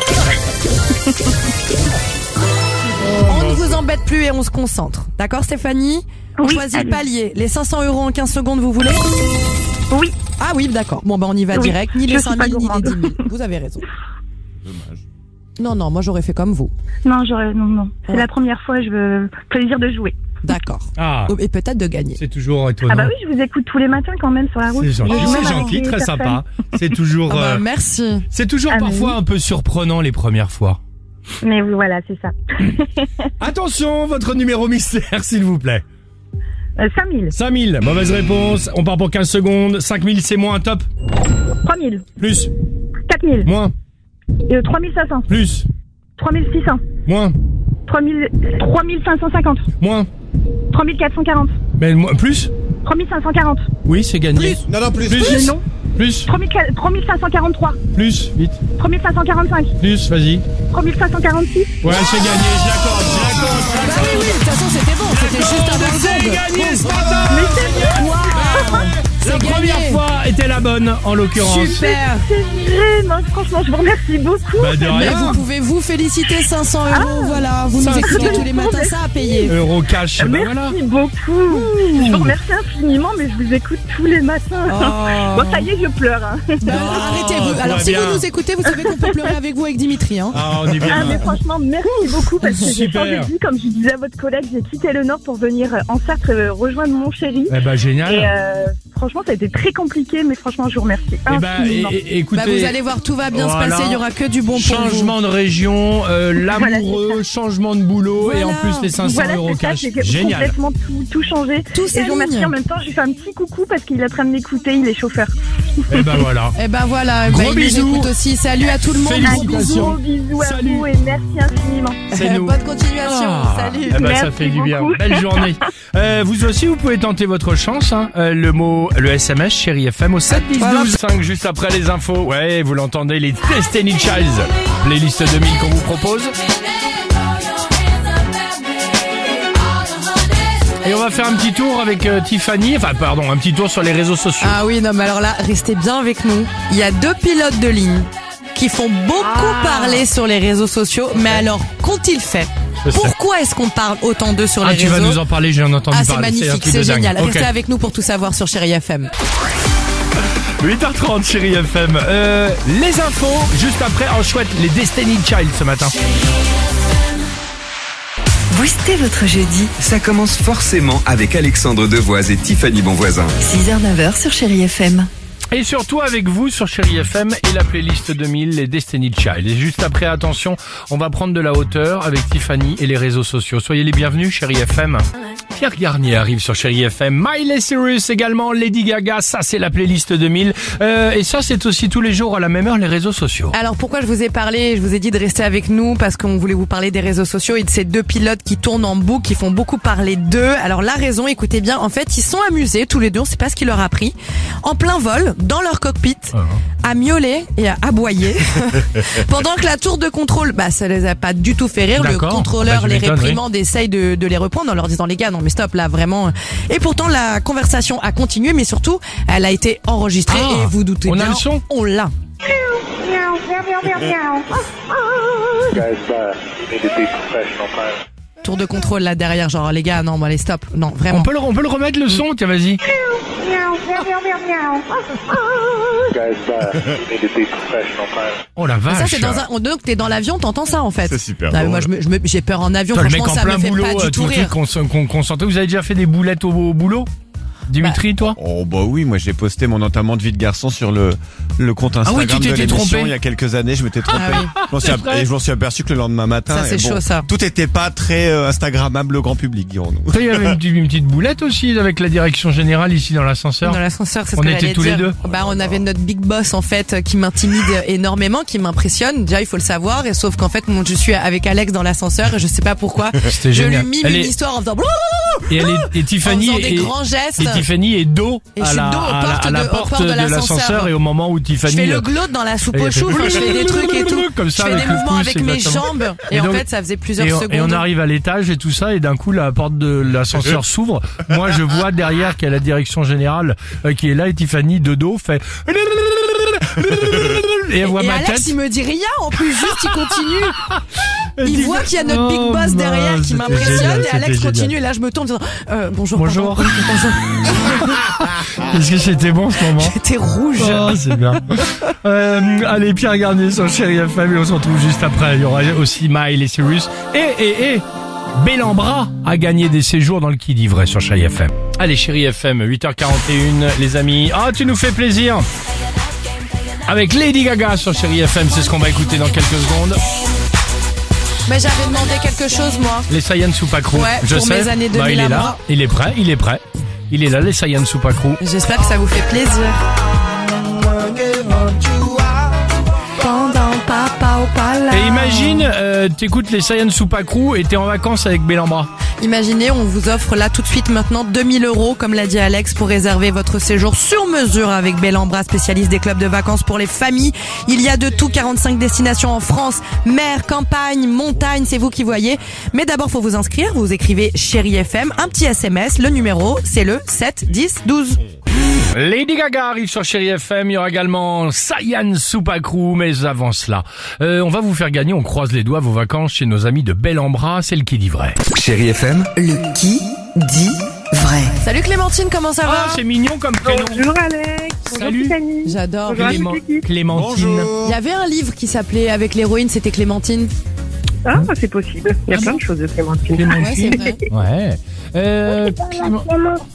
On ne vous embête plus et on se concentre. D'accord Stéphanie? On Oui, choisit allez. le palier. Les cinq cents euros en quinze secondes, vous voulez? Oui. Ah oui, d'accord. Bon, bah on y va Oui, direct. Ni je les suis cinq pas mille, ni les gourmande. dix mille. Vous avez raison. Dommage. Non, non, moi j'aurais fait comme vous. Non, j'aurais, non, non. C'est Ouais. la première fois, je veux plaisir de jouer. D'accord. Ah, Et peut-être de gagner. c'est toujours étonnant. Ah bah oui, je vous écoute tous les matins quand même sur la route. C'est gentil, Je joue c'est même avec gentil, des très personnes. sympa. C'est toujours, Ah bah, euh, merci. c'est toujours Ah, mais parfois oui. un peu surprenant les premières fois. Mais oui, voilà, c'est ça. Attention, votre numéro mystère, s'il vous plaît. Euh, cinq mille, cinq mille, mauvaise réponse. On part pour quinze secondes. cinq mille, c'est moins, top. trois mille, Plus, quatre mille, moins, euh, trois mille cinq cents, plus, trois mille six cents, moins, trois mille, trois mille cinq cent cinquante, moins. trois mille quatre cent quarante, Mais moins, plus? trois mille cinq cent quarante, Oui, c'est gagné. Non, non, plus. Plus, mais non, plus, trois mille cinq cent quarante-trois, plus, vite, trois mille cinq cent quarante-cinq, plus, vas-y. trois mille cinq cent quarante-six. Ouais, c'est gagné, je l'accorde, je l'accorde. Bah oui, oui, de toute façon c'était bon. C'était juste un bon C'est seconde. gagné ce matin. La C'est première gagné. fois était la bonne, en l'occurrence. Super. C'est vrai, non, franchement, je vous remercie beaucoup. Bah, de Mais rien. vous pouvez vous féliciter cinq cents euros. Voilà, vous nous cinq écoutez cents. tous les matins, ça a payé. Euro cash, bah Merci voilà. beaucoup. Je vous remercie infiniment, mais je vous écoute tous les matins. Oh. Bon, ça y est, je pleure. Hein. Bah, arrêtez. Vous. tout Alors va si bien. vous nous écoutez, vous savez qu'on peut pleurer avec vous avec Dimitri. Hein. Ah, on est bien. Ah, mais franchement, merci beaucoup parce que j'ai Super. changé de vie. Comme je disais à votre collègue, j'ai quitté le Nord pour venir en Sarthe euh, rejoindre mon chéri. Eh bah, génial. Et euh, franchement, ça a été très compliqué, mais franchement, je vous remercie Eh bah, infiniment. é- é- écoutez. Bah, vous allez voir, tout va bien Voilà. se passer. Il y aura que du bon pour vous. Changement de région, euh, Voilà, l'amoureux, changement de boulot et Voilà. en plus les cinq cents Voilà, euros c'est ça, cash. j'ai Génial. complètement tout, tout changé. Tout Et je vous remercie s'aligne. en même temps, je lui fais un petit coucou parce qu'il est en train de m'écouter, il est chauffeur. Et bah voilà. Eh ben voilà, Gros bah, il nous bisous. écoute aussi. Salut à tout le monde. Un Félicitations. gros bisou à Salut. vous et merci infiniment. C'est nous. Bonne continuation. Ah. Salut. Eh ben, ça Merci fait du bien. beaucoup. Belle journée. Euh, vous aussi, vous pouvez tenter votre chance. Hein. Euh, le mot, le S M S, Chérie F M au sept dix douze. cinq juste après les infos. Ouais, vous l'entendez, les Destiny Child. Playlist deux mille qu'on vous propose. Et on va faire un petit tour avec euh, Tiffany. Enfin, pardon, un petit tour sur les réseaux sociaux. Ah oui, non, mais alors là, restez bien avec nous. Il y a deux pilotes de ligne qui font beaucoup parler sur les réseaux sociaux. Mais alors, qu'ont-ils fait? Je sais. Pourquoi est-ce qu'on parle autant d'eux sur Ah, les tu réseaux? vas nous en parler, j'ai entendu Ah, c'est parler. un magnifique, truc c'est de dingue. génial. Ok. Restez avec nous pour tout savoir sur Chérie F M. huit heures trente, Chérie F M. Euh, les infos, juste après, en chouette, les Destiny Child ce matin. Boostez votre jeudi. Ça commence forcément avec Alexandre Devoise et Tiffany Bonvoisin. six heures neuf heures sur Chérie F M. Et surtout avec vous sur Chérie F M et la playlist deux mille, les Destiny Child. Et juste après, attention, on va prendre de la hauteur avec Tiffany et les réseaux sociaux. Soyez les bienvenus, Chérie F M. Pierre Garnier arrive sur Chérie F M. Miley Cyrus également, Lady Gaga, ça c'est la playlist deux mille. Euh, et ça c'est aussi tous les jours à la même heure les réseaux sociaux. Alors pourquoi je vous ai parlé, je vous ai dit de rester avec nous parce qu'on voulait vous parler des réseaux sociaux et de ces deux pilotes qui tournent en boucle, qui font beaucoup parler d'eux. Alors la raison, écoutez bien, en fait ils sont amusés tous les deux, on sait pas ce qui leur a pris, en plein vol, dans leur cockpit, uh-huh. à miauler et à aboyer, pendant que la tour de contrôle, bah ça les a pas du tout fait rire. D'accord. Le contrôleur bah, les réprimande, oui. essaye de, de les reprendre en leur disant les gars non mais stop là vraiment. Et pourtant la conversation a continué, mais surtout elle a été enregistrée ah, et vous doutez on bien, a le son on l'a. Tour de contrôle là derrière, genre les gars non moi les stop, non vraiment. On peut le, on peut le remettre le son, tiens vas-y. Oh la vache. Ça c'est dans un, donc t'es dans l'avion, t'entends ça en fait. C'est super. Non, moi je me, je me, j'ai peur en avion. T'as franchement le mec en ça plein me fait boulot, pas du tout rire. Qu'on, qu'on, qu'on sentait. Vous avez déjà fait des boulettes au, au boulot? Dimitri, bah, toi? Oh bah oui, moi j'ai posté mon entamement de vie de garçon sur le le compte Instagram ah oui, tu de l'émission trompé. Il y a quelques années, je m'étais trompé. Ah oui. je m'en suis, et je m'en suis aperçu que le lendemain matin, ça, c'est bon, chaud, ça. tout était pas très euh, instagrammable au grand public, dirons-nous. Il y avait une petite, une petite boulette aussi avec la direction générale ici dans l'ascenseur. Dans l'ascenseur, c'est ce on que était j'allais tous dire. les deux. Bah on avait notre big boss en fait qui m'intimide énormément, qui m'impressionne. Déjà il faut le savoir, et sauf qu'en fait moi, je suis avec Alex dans l'ascenseur et je sais pas pourquoi. C'était je génial. lui mime Elle une est... histoire en faisant. Et, elle est, et Tiffany en faisant des est, grands gestes. Et Tiffany est dos et à la, à la, à la de, porte de, de l'ascenseur, et au moment où Tiffany. Je fais le glaude dans la soupe au chou, je fais des trucs et tout. Comme ça, je fais des mouvements avec mes exactement. jambes et, et donc, en fait ça faisait plusieurs et on, secondes. Et on arrive à l'étage et tout ça, et d'un coup la porte de l'ascenseur s'ouvre. Moi je vois derrière qu'il y a la direction générale euh, qui est là, et Tiffany de dos fait. Et elle voit et ma Alex, tête. il me dit rien, en plus juste il continue. Il dit, voit qu'il y a notre big boss oh, derrière qui m'impressionne, génial, et Alex génial. continue, et là je me tourne en disant euh, bonjour. Bonjour. Bonjour. Est-ce que c'était bon ce moment? J'étais rouge. Oh, c'est bien. Euh, allez, Pierre Garnier sur Chérie F M, et on se retrouve juste après. Il y aura aussi Miley Cyrus. Et, et, et, Bellambra a gagné des séjours dans le Qui dit vrai sur Chérie F M. Allez, Chérie F M, huit heures quarante et une, les amis. Ah, oh, tu nous fais plaisir. Avec Lady Gaga sur Chérie F M, c'est ce qu'on va écouter dans quelques secondes. Mais j'avais demandé quelque chose, moi. Les Sayan Soupacrou. Ouais, je pour sais. mes années deux mille. Bah, il est là, moi. il est prêt, il est prêt. Il est là, les Sayan Soupacrou. J'espère que ça vous fait plaisir. Pendant papa au palace. Et imagine, euh, t'écoutes les Sayan Soupacrou et t'es en vacances avec Bellambra. Imaginez, on vous offre là tout de suite maintenant deux mille euros, comme l'a dit Alex, pour réserver votre séjour sur mesure avec Bellambra, spécialiste des clubs de vacances pour les familles. Il y a de tout, quarante-cinq destinations en France, mer, campagne, montagne, c'est vous qui voyez. Mais d'abord, faut vous inscrire, vous écrivez Chérie F M, un petit S M S, le numéro, c'est le sept dix douze. Lady Gaga arrive sur Chérie F M, il y aura également Sayan Soupacrou, mais avant cela, euh, on va vous faire gagner, on croise les doigts, vos vacances chez nos amis de Bellambra, c'est le Qui dit vrai. Chérie F M, le Qui dit vrai. Salut Clémentine, comment ça va? Ah, c'est mignon comme prénom. Bonjour Alex. Salut. Bonjour J'adore. Clément- Clémentine. Il y avait un livre qui s'appelait Avec l'héroïne, c'était Clémentine. Ah, c'est possible. Il y a Ah plein bon de choses de Clémentine. Clémentine. Ouais, c'est vrai. Ouais. Euh, Clément-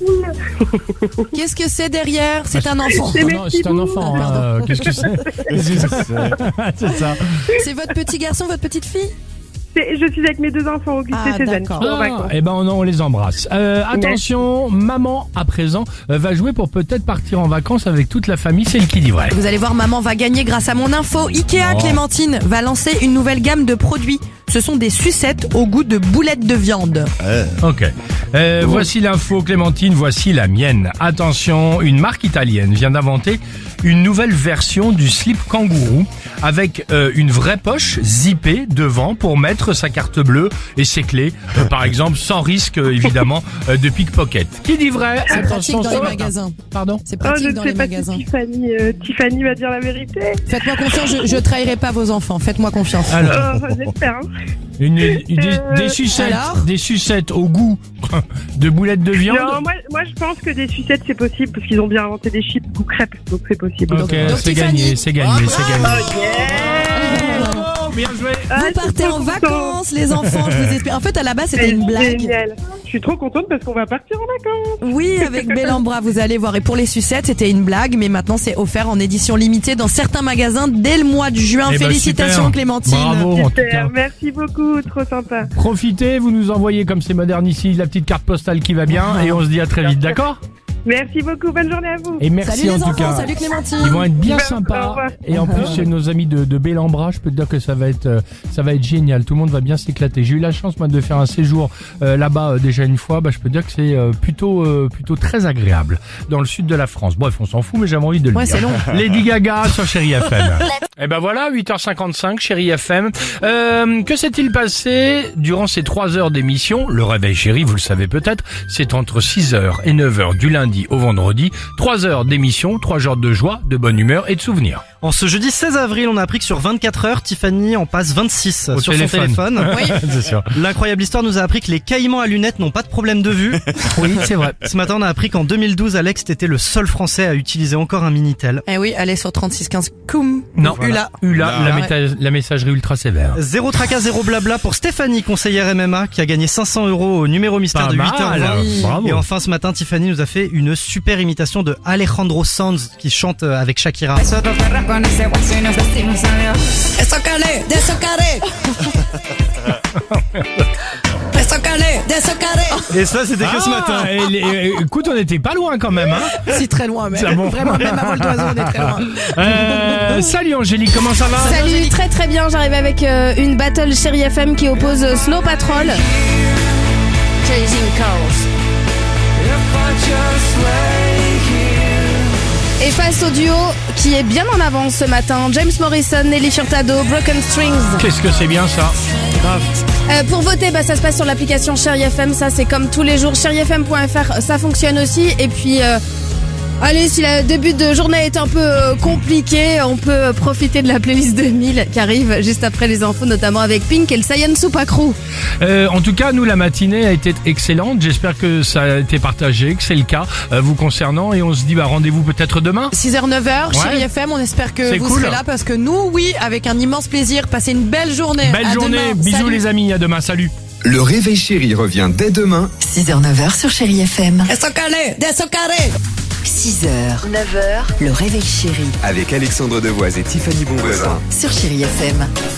Qu'est-ce que c'est derrière? C'est un enfant. Oh non, c'est un enfant. Ah, pardon. euh, Qu'est-ce que c'est? Qu'est-ce que c'est? C'est ça. C'est votre petit garçon, votre petite fille? C'est- Je suis avec mes deux enfants, Auguste Ah, et Cézanne. d'accord. qui sont en Ah, vacances. eh ben on, on les embrasse. Euh, attention, maman à présent euh, va jouer pour peut-être partir en vacances avec toute la famille. C'est le Qui dit vrai. Vous allez voir, maman va gagner grâce à mon info. Ikea, Oh. Clémentine, va lancer une nouvelle gamme de produits. Ce sont des sucettes au goût de boulettes de viande. Ok. Euh, voici l'info, Clémentine, voici la mienne. Attention, une marque italienne vient d'inventer une nouvelle version du slip kangourou avec euh, une vraie poche zippée devant pour mettre sa carte bleue et ses clés, euh, par exemple, sans risque euh, évidemment euh, de pickpocket. Qui dit vrai? C'est pratique dans les sur- magasins. Pardon? C'est Oh, je pratique ne dans sais les pas magasins. si Tiffany, euh, Tiffany va dire la vérité. Faites-moi confiance, je, je trahirai pas vos enfants. Faites-moi confiance. Alors, Oh, j'espère. Hein. une, une- des, Euh, des sucettes, alors des sucettes au goût de boulettes de viande. Non, moi, moi, je pense que des sucettes, c'est possible parce qu'ils ont bien inventé des chips ou crêpes, donc c'est possible. Ok, donc c'est Tiffany. gagné, c'est gagné, c'est gagné. Yeah. Oh, bien joué. Ah, Vous je suis partez trop en contente. vacances, les enfants, je vous explique. En fait, à la base, c'était C'est une blague. génial. Je suis trop contente parce qu'on va partir en vacances. Oui, avec Bellambra, vous allez voir. Et pour les sucettes, c'était une blague, mais maintenant c'est offert en édition limitée dans certains magasins dès le mois de juin. Eh ben, Félicitations super. Clémentine. Bravo, en tout cas. Super, merci beaucoup, trop sympa. Profitez, vous nous envoyez comme c'est moderne ici la petite carte postale qui va bien et on se dit à très vite, d'accord ? Merci beaucoup, bonne journée à vous. Et merci Salut en les tout enfants, cas. salut Clémentine. Ils vont être bien Au sympas. revoir. Et en plus, chez nos amis de, de Bellambra, je peux te dire que ça va être, euh, ça va être génial. Tout le monde va bien s'éclater. J'ai eu la chance, moi, de faire un séjour euh, là-bas euh, déjà une fois. Bah, je peux te dire que c'est euh, plutôt, euh, plutôt très agréable dans le sud de la France. Bref, on s'en fout, mais j'avais envie de le Ouais, dire. c'est long. Lady Gaga sur Chérie F M. Et ben voilà, huit heures cinquante-cinq, Chérie F M. Euh, que s'est-il passé durant ces trois heures d'émission ? Le réveil chéri, vous le savez peut-être, c'est entre six heures et neuf heures du lundi au vendredi. trois heures d'émission, trois jours de joie, de bonne humeur et de souvenirs. En ce jeudi seize avril, on a appris que sur vingt-quatre heures, Tiffany en passe vingt-six Au sur téléphone. son téléphone. Oui. C'est sûr. L'incroyable histoire nous a appris que les caïmans à lunettes n'ont pas de problème de vue. Oui, c'est vrai. Ce matin, on a appris qu'en deux mille douze, Alex était le seul Français à utiliser encore un Minitel. Eh oui, allez sur trente-six quinze. Koum. Non, Ula. Ula, la, Ouais. méta- la messagerie ultra sévère. Zéro tracas, zéro blabla pour Stéphanie, conseillère M M A, qui a gagné cinq cents euros au numéro mystère Pas de huit mal, heures vingt. bravo. Et enfin, ce matin, Tiffany nous a fait une super imitation de Alejandro Sanz, qui chante avec Shakira. Eso calé, eso carré. Eso calé, eso carré. Et ça, c'était que ce matin. Ah, et les- euh, écoute, on était pas loin quand même, hein. Si très loin, mais C'est bon. vraiment même avant le oiseau, on est très loin. Euh, salut Angélique, comment ça va? Salut, très très bien. J'arrive avec euh, une battle Chérie F M qui oppose euh, Snow Patrol. Chasing Cars. Et face au duo qui est bien en avance ce matin, James Morrison, Nelly Furtado, Broken Strings. Qu'est-ce que c'est bien ça? Euh, pour voter, bah, ça se passe sur l'application Chérie F M, ça c'est comme tous les jours. chérie f m point f r, ça fonctionne aussi. Et puis, euh, allez, si le début de journée est un peu euh, compliqué, on peut euh, profiter de la playlist deux mille qui arrive juste après les infos, notamment avec Pink et le Saiyan Soup Accru. Euh, en tout cas, nous, la matinée a été excellente. J'espère que ça a été partagé, que c'est le cas euh, vous concernant. Et on se dit, bah, rendez-vous peut-être demain. six heures neuf heures, Ouais. Chérie F M, on espère que C'est vous cool. serez là parce que nous, oui, avec un immense plaisir, passez une belle journée. Belle À journée. demain. Bisous Salut. les amis. À demain. Salut. Le réveil chéri revient dès demain six heures neuf heures sur Chérie F M. Eso calé, eso carré. six heures neuf heures, le réveil chéri avec Alexandre Devoise et Tiffany Bonvoisin. sur Chérie F M.